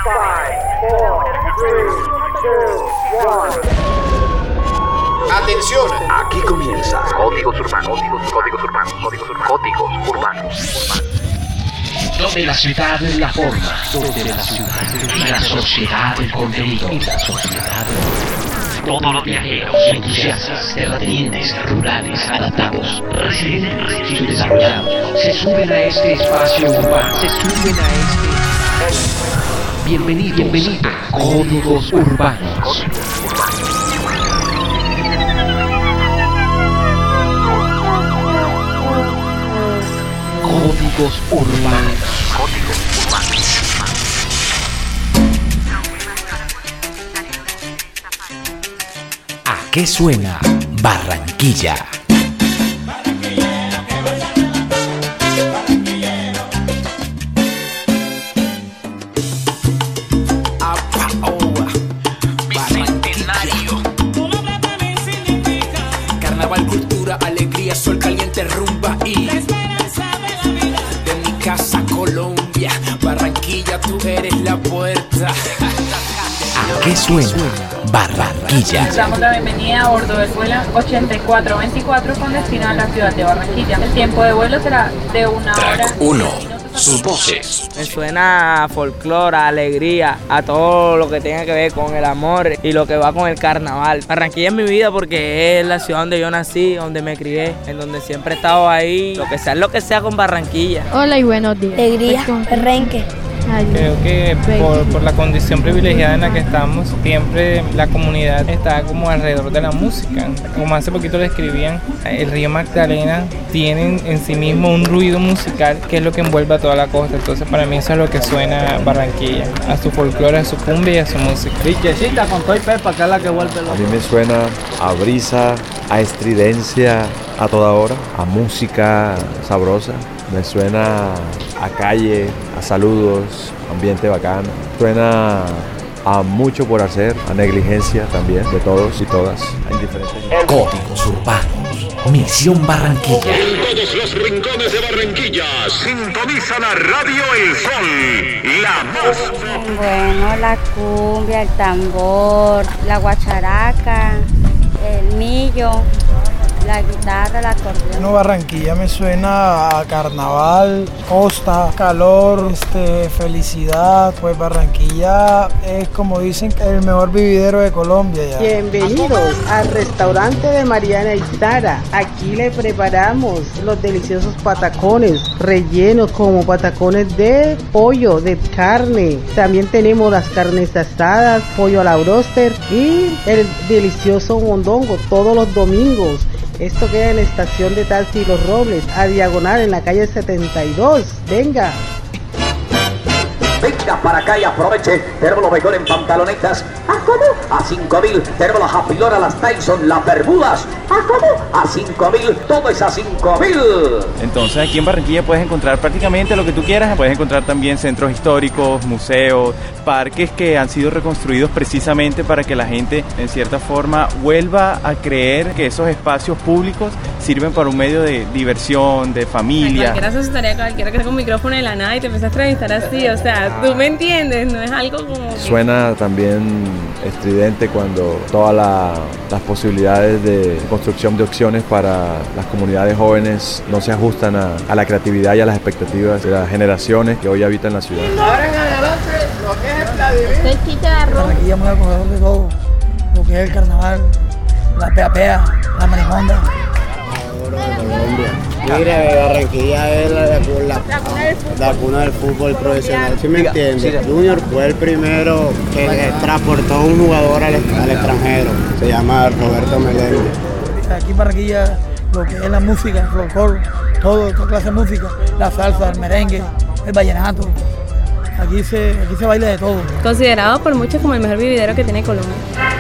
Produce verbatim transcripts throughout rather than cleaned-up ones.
Atención, aquí comienza Códigos Urbanos, Códigos, Códigos Urbanos, Códigos Urbanos, Códigos Urbanos. Donde la ciudad es la forma, donde la ciudad y la sociedad el contenido, y la sociedad. Todos los viajeros, entusiastas, terratenientes, rurales, adaptados, residentes y desarrollados, se suben a este espacio urbano, se suben a este... Bienvenidos, bienvenidos a Códigos Urbanos. Códigos Urbanos. Códigos Urbanos. ¿A qué suena Barranquilla? Bicentenario. Carnaval, cultura, alegría, sol caliente, rumba y Casa Colombia, Barranquilla, tú eres la puerta. ¿A qué suena Barranquilla? Damos la bienvenida a bordo del vuelo ochenta y cuatro veinticuatro con destino a la ciudad de Barranquilla. El tiempo de vuelo será de una hora. uno. Sus voces. Me suena a folclore, a alegría, a todo lo que tenga que ver con el amor y lo que va con el carnaval. Barranquilla es mi vida porque es la ciudad donde yo nací, donde me crié, en donde siempre he estado ahí. Lo que sea, lo que sea con Barranquilla. Hola y buenos días. Alegría, perrenque. Creo que por, por la condición privilegiada en la que estamos, siempre la comunidad está como alrededor de la música. Como hace poquito le escribían, el río Magdalena tiene en sí mismo un ruido musical que es lo que envuelve a toda la costa. Entonces para mí eso es lo que suena Barranquilla, a su folclore, a su cumbia y a su música. Bichecita con toy pepa, que es la que vuelve loco. A mí me suena a brisa, a estridencia a toda hora, a música sabrosa. Me suena a calle, a saludos, ambiente bacano. Suena a mucho por hacer, a negligencia también de todos y todas. En diferentes... Códigos Urbanos. Misión Barranquilla. En todos los rincones de Barranquilla, sintoniza la radio El Sol, la más... Bueno, la cumbia, el tambor, la guacharaca, el millo, la guitarra, el acordeón. Bueno, Barranquilla me suena a carnaval, costa, calor, este, felicidad. Pues Barranquilla es, como dicen, el mejor vividero de Colombia ya. Bienvenidos al restaurante de Mariana y Sara. Aquí le preparamos los deliciosos patacones rellenos como patacones de pollo, de carne. También tenemos las carnes asadas, pollo a la broster y el delicioso mondongo todos los domingos. Esto queda en la estación de taxi Los Robles, a diagonal en la calle setenta y dos. Venga. Venga para acá y aproveche. Tenemos los mejores en pantalonetas. ¿A cómo? A cinco mil. Tenemos las Apilora, las Tyson, las Bermudas. ¿A cómo? A cinco mil. Todo es a cinco mil. Entonces aquí en Barranquilla puedes encontrar prácticamente lo que tú quieras. Puedes encontrar también centros históricos, museos, parques que han sido reconstruidos precisamente para que la gente en cierta forma vuelva a creer que esos espacios públicos sirven para un medio de diversión, de familia. Cualquiera se asustaría, cualquiera que saca un micrófono de la nada y te empieza a entrevistar así, o sea, tú me entiendes, no es algo como... Que... Suena también estridente cuando todas la, las posibilidades de construcción de opciones para las comunidades jóvenes no se ajustan a, a la creatividad y a las expectativas de las generaciones que hoy habitan la ciudad. Ahora en adelante, lo que es el Vladimir. Soy chicharro. Barranquilla es muy acogedor de todo, lo que es el carnaval, la pea pea, la marimonda. Mira, Barranquilla es la, la, la, la cuna del fútbol profesional, ¿sí me entiendes? Junior fue el primero que transportó a un jugador al, al extranjero, se llama Roberto Meléndez. Aquí en Barranquilla lo que es la música, el folclore, todo, toda clase de música, la salsa, el merengue, el vallenato, aquí se, aquí se baila de todo. Considerado por muchos como el mejor vividero que tiene Colombia.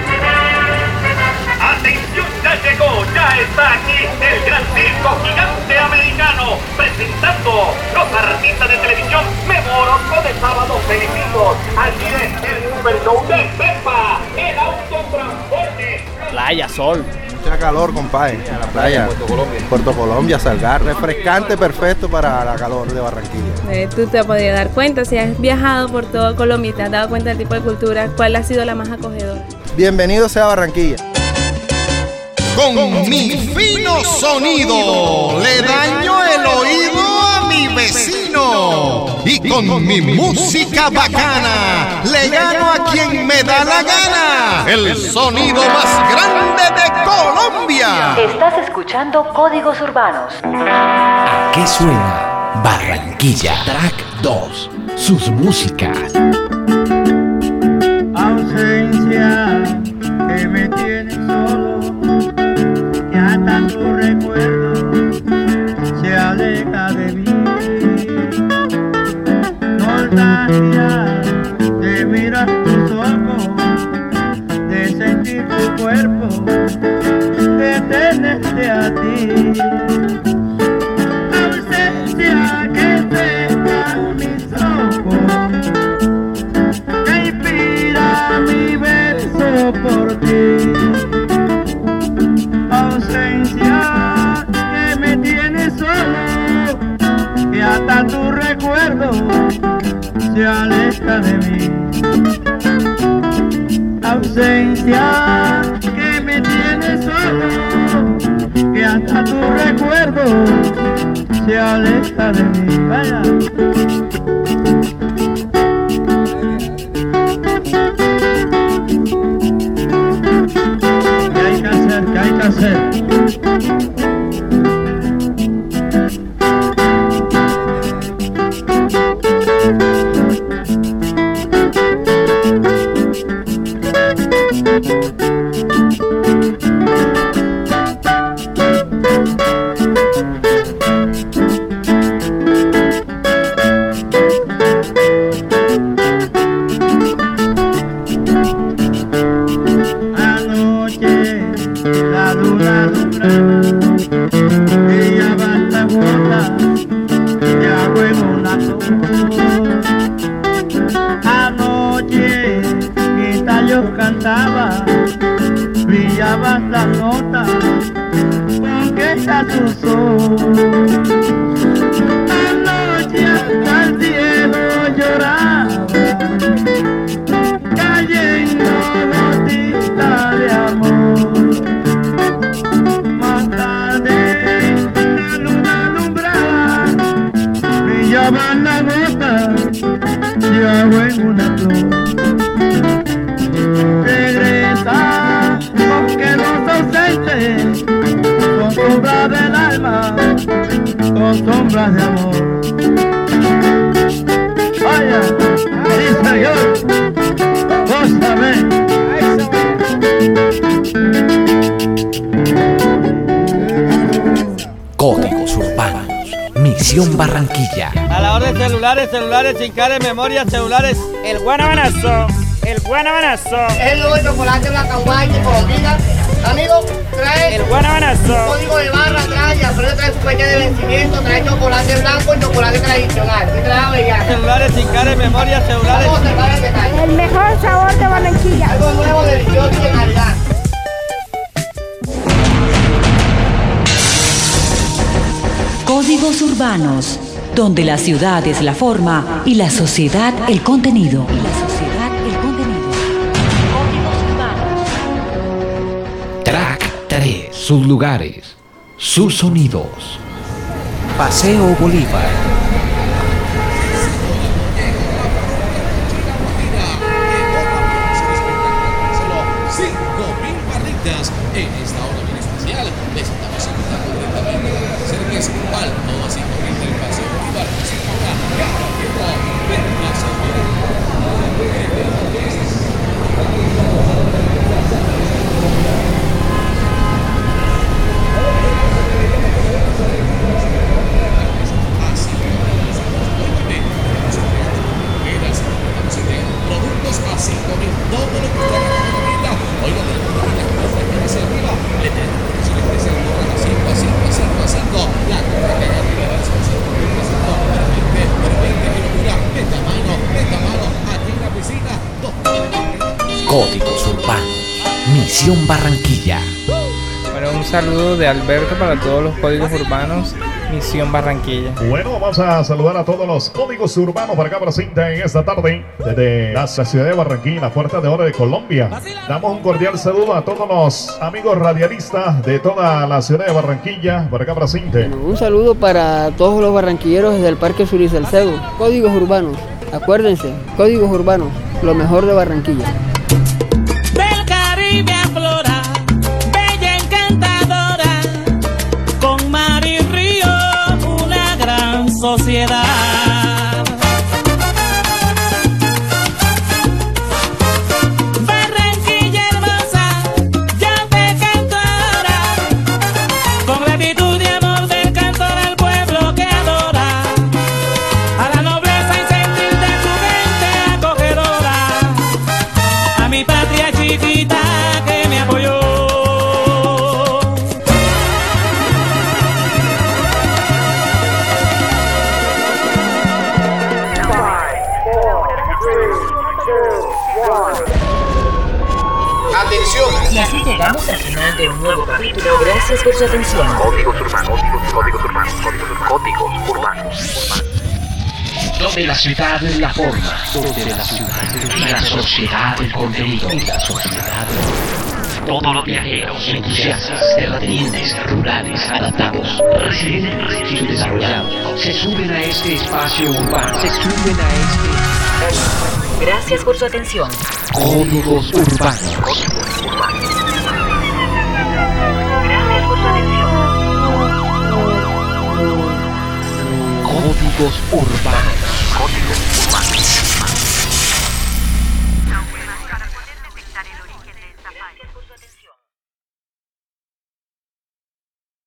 Ya llegó, ya está aquí el gran circo gigante americano, presentando los artistas de televisión Memorosco de Sábado Felicidad. Aquí es el super show de Pepa, el autotransporte. Playa, sol, mucha calor, compadre, en la playa. Puerto Colombia. Puerto Colombia, Salgar, refrescante, perfecto para la calor de Barranquilla. Eh, tú te has podido dar cuenta, si has viajado por todo Colombia y te has dado cuenta del tipo de cultura, ¿cuál ha sido la más acogedora? Bienvenido sea Barranquilla. Con mi fino sonido le daño el oído a mi vecino. Y con mi música bacana le gano a quien me da la gana. El sonido más grande de Colombia. Estás escuchando Códigos Urbanos. ¿A qué suena Barranquilla? Track dos. Sus músicas. Ausencia que me tiene solo, que hasta tu recuerdo se aleja de mí. Nostalgia de mirar tus ojos, de sentir tu cuerpo, de tenerte a ti. Ausencia que seca mis ojos, que inspira mi beso por ti. Ausencia que me tiene solo, que hasta tu recuerdo se aleja de mí. Ausencia que me tiene solo, que hasta tu recuerdo se aleja de mí. Vaya. ¿Qué hay que hacer? ¿Qué hay que hacer? Cantaba, brillaban las notas con que está tu sol. Anoche hasta el cielo lloraba, cayendo gotitas de amor. Más tarde la luna alumbraba, brillaban las notas de agua en una flor. Regresa, porque los ausentes son sombras del alma, son sombras de amor. Vaya, sí señor, gózame. Códigos Urbanos. Misión Barranquilla. A la orden celulares, celulares sin cara, memoria, celulares. El guanabanazo. El guanabanazo. Es el nuevo chocolate Blanca White con vida. Amigo, trae el guanabanazo. Un código de barra, trae, Alfredo trae su fecha de vencimiento, trae chocolate blanco y chocolate tradicional. ¿Qué trae Avellana? Celulares sin cara, memoria, celulares. Vamos a observar el detalle. El mejor sabor de Barranquilla. Algo nuevo, delicioso y de calidad. Códigos Urbanos, donde la ciudad es la forma y la sociedad el contenido. Y la sociedad el contenido. Códigos Urbanos. Track tres. Sus lugares, sus sonidos. Paseo Bolívar. cinco mil barritas en esta hora bien especial. Les estamos invitando directamente a las cerques al todo cinco mil del Paseo Bolívar. Sin hora, cada tiempo, ven a servir. Productos a cinco mil, todo lo que usted necesita. Oiga, tenemos una carta hacia arriba. Le tenemos precios especiales por cinco a cinco a cinco a cinco. La carta que hay arriba es cinco mil pesos. Pero veinte, pero veinte que locura. Esta mano, esta mano, aquí en la piscina. Códigos Urbanos. Misión Barranquilla. Bueno, saludo de Alberto para todos los códigos urbanos, Misión Barranquilla. Bueno, vamos a saludar a todos los códigos urbanos para acá presentes en esta tarde desde la ciudad de Barranquilla, la Puerta de Oro de Colombia. Damos un cordial saludo a todos los amigos radialistas de toda la ciudad de Barranquilla para acá presentes. Bueno, un saludo para todos los barranquilleros desde el Parque Surisalcedo. Códigos urbanos, acuérdense, códigos urbanos, lo mejor de Barranquilla. Del Caribe aflora, bella encantadora, con mar y río, una gran sociedad. Barranquilla hermosa, yo te canto ahora, con gratitud y amor del cantor al pueblo que adora, a la nobleza y sentir de su gente acogedora, a mi patria chiquita que me apoyó. Atención. Y así llegamos al final de un nuevo capítulo. Gracias por su atención. Códigos urbanos, códigos urbanos, códigos urbanos. Donde la ciudad es la forma, donde la ciudad y la sociedad el contenido, y la sociedad. Todos los viajeros, entusiastas, terratenientes, rurales, adaptados, residentes y desarrollados, se suben a este espacio urbano, se suben a este... Gracias por su atención. Códigos urbanos. Gracias por su atención. Códigos urbanos. Códigos